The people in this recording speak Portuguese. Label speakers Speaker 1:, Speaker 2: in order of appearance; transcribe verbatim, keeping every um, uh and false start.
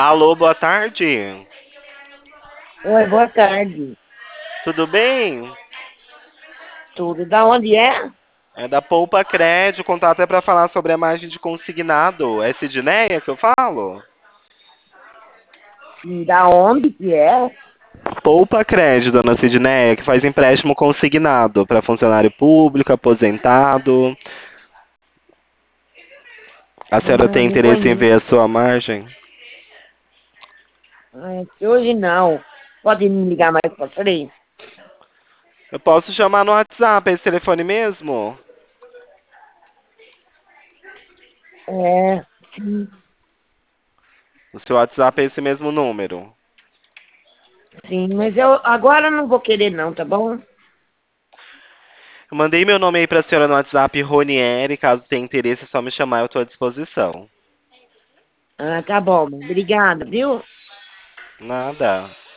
Speaker 1: Alô, boa tarde.
Speaker 2: Oi, boa tarde.
Speaker 1: Tudo bem?
Speaker 2: Tudo. Da onde é?
Speaker 1: É da Poupa Crédito, contato é para falar sobre a margem de consignado. É Sidneia que eu falo?
Speaker 2: Sim, da onde que é?
Speaker 1: Poupa Crédito, dona Sidneia, que faz empréstimo consignado para funcionário público, aposentado. A senhora
Speaker 2: Ah,
Speaker 1: tem
Speaker 2: não
Speaker 1: interesse em ver a
Speaker 2: conheço.
Speaker 1: sua margem?
Speaker 2: Ah, que hoje não. Pode me ligar mais pra frente?
Speaker 1: Eu posso chamar no WhatsApp, esse telefone mesmo?
Speaker 2: É, sim,
Speaker 1: O seu WhatsApp é esse mesmo número.
Speaker 2: sim. Mas eu agora não vou querer não, tá bom?
Speaker 1: Eu mandei meu nome aí para a senhora no WhatsApp, Ronieri. Caso tenha interesse, é só me chamar, eu estou à disposição.
Speaker 2: Ah, tá bom. Obrigada, viu?
Speaker 1: Nada.